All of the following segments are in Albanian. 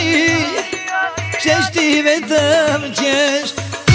qeshti vetëm qesht.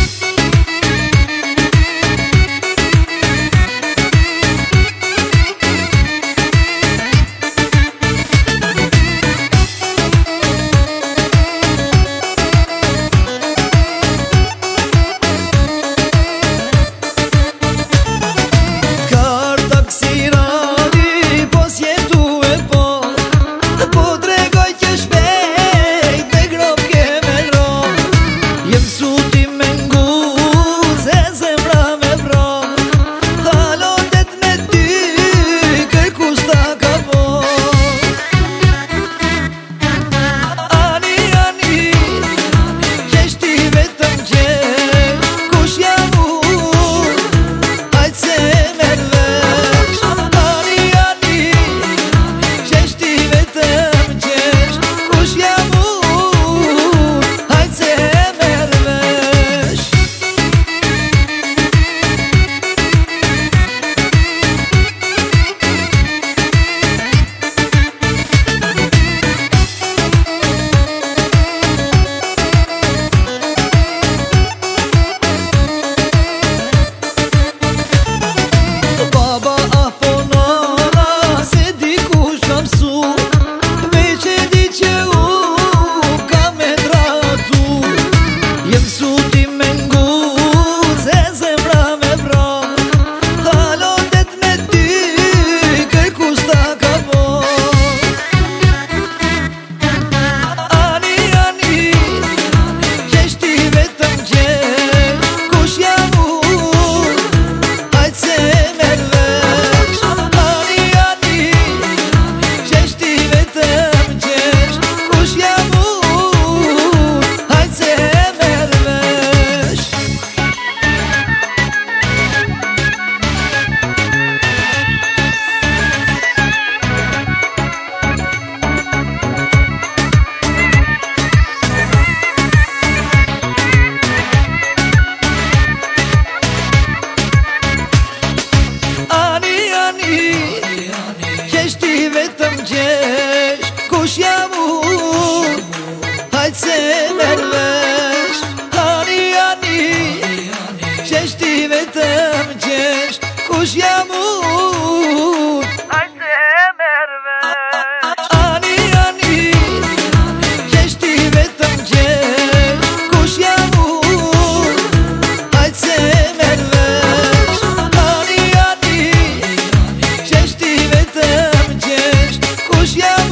Qeshti vetëm qesh, kush jam unë, hajtë se merr vesh. Ani, ani, qeshti vetëm qesh, kush jam unë, hajtë se merr vesh. Ani, ani, qeshti vetëm qesh, kush jam unë, hajtë se merr vesh. Ani, ani, qeshti vetëm qesh, kush jam